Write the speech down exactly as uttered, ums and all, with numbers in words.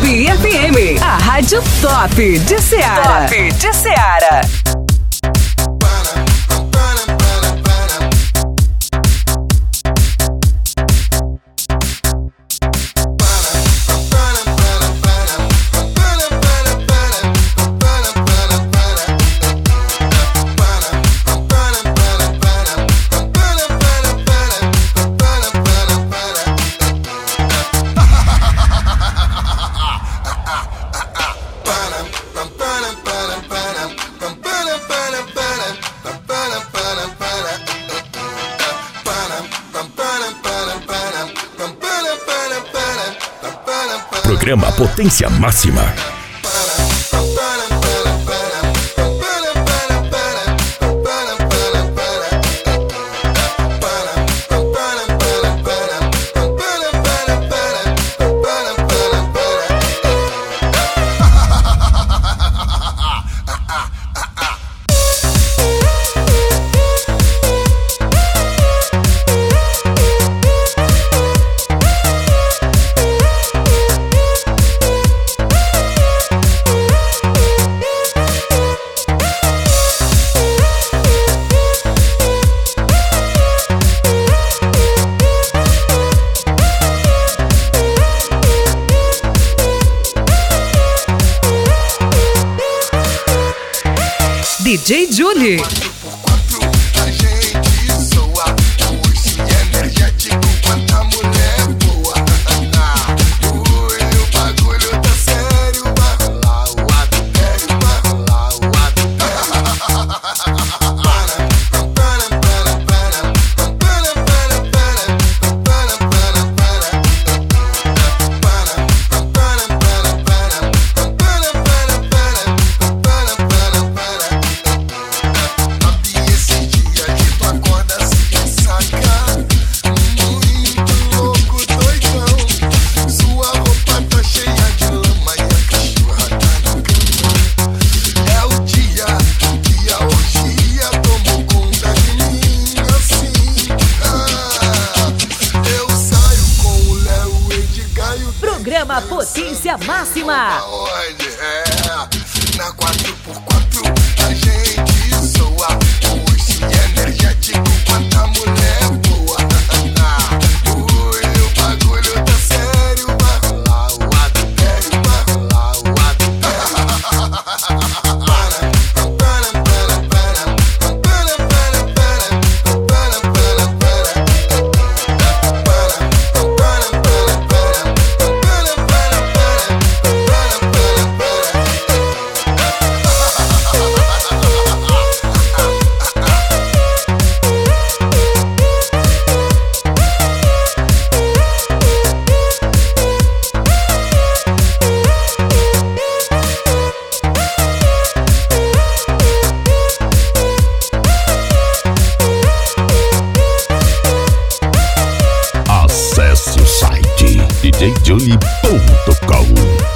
nove F M, a rádio top de Ceará. Top de Ceará. Programa Potência Máxima. D J Julie. Programa Potência Máxima. É, na quatro por quatro a gente soa. Hoje energético, quanta mulher boa. Ui, o bagulho tá sério, vai rolar o adultério, vai rolar o adultério. Acesse o site d j julie ponto com.